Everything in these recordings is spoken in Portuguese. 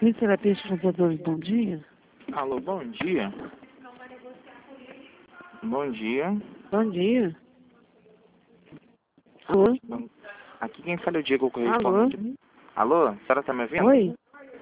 Fisioterapia de computadores, bom dia. Alô, bom dia. Bom dia. Bom dia. Alô? Aqui quem fala é o Diego, Alô? correspondente. Alô, a senhora tá me ouvindo? Oi?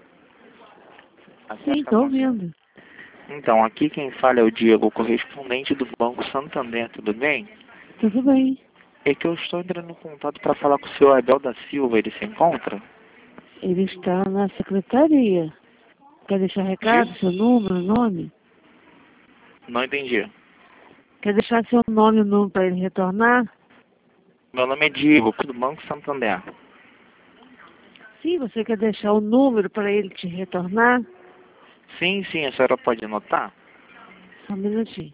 A senhora Sim, tá tô me ouvindo. Então, aqui quem fala é o Diego, correspondente do Banco Santander, tudo bem? Tudo bem. É que eu estou entrando em contato para falar com o senhor Abel da Silva, ele se encontra? Ele está na secretaria. Quer deixar recado, seu número, nome? Não entendi. Quer deixar seu nome e número para ele retornar? Meu nome é Diego, do Banco Santander. Sim, você quer deixar o número para ele te retornar? Sim, sim, a senhora pode anotar? Só um minutinho.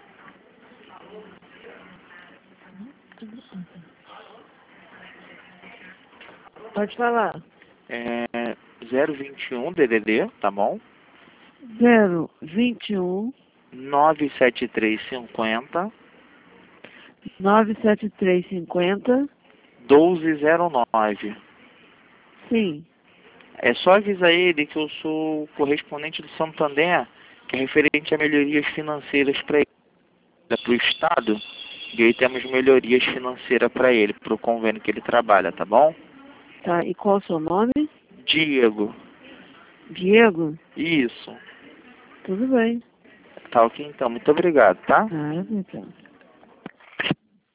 Pode falar. É 021 DDD, tá bom? 021 97350 97350. 1209. Sim. É só avisar ele que eu sou correspondente do Santander, que é referente a melhorias financeiras para ele, para o Estado, e aí temos melhorias financeiras para ele, para o convênio que ele trabalha, tá bom? Tá, e qual o seu nome? Diego, Diego? isso. Tudo bem. Tá ok então, muito obrigado, tá? Ah, então.